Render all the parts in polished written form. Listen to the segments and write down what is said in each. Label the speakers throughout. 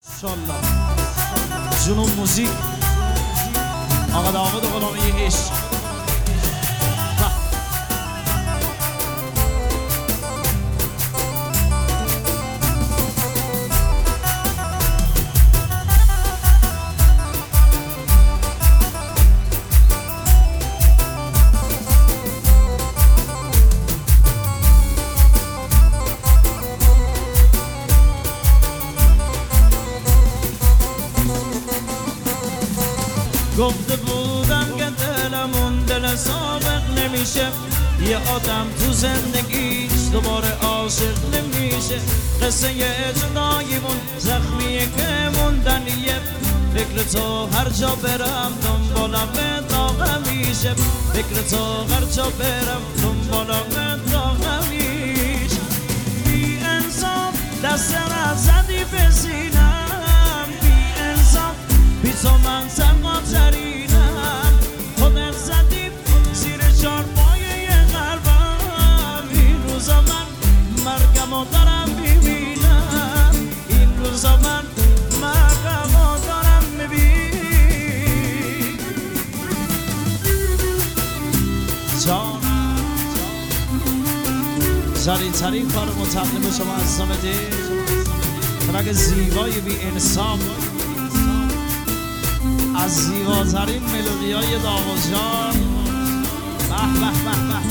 Speaker 1: انشالله جنوب موزیک آقا داود غلامی عشق گفته بودم که دلمون دل سابق نمیشه یه آدم تو زندگیش دوباره عاشق نمیشه قصه جداییمون زخمیه که موندنیه فکر تو هر جا برم دنبالم داغم میشه فکر تو هر جا برم دنبالم داغم میشه بی انصاف دست را زدی به سینم بی انصاف بی تو من سرقاترینم خودت زدی زیر چارپایه قلبم این روزا من مرگمو دارم میبینم این روزا من مرگمو دارم میبینم جانم جریترین کار متقلب شما از سامده ترک زیبای بی انصاف از زیباترین ملودیای داوود جان به به به به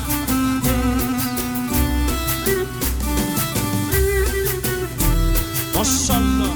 Speaker 1: به ماشاءالله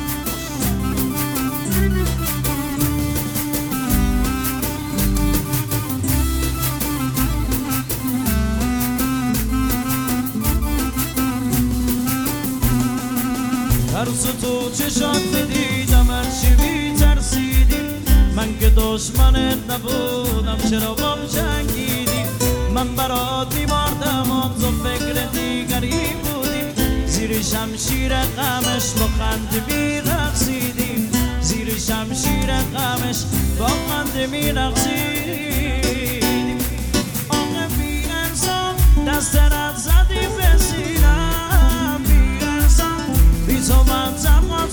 Speaker 1: ترس تو چشات دیدم هرچی میترسیدی من که دشمنت نبودم چرا بام جنگیدی من برات میماردم و تو فکر دیگری بودی زیر شمشیر غمش با خنده میرقصیدی زیر شمشیر غمش با خنده میرقصیدی آقا بی انصاف دست رد زدی به سینم بی انصاف بی تو من تمام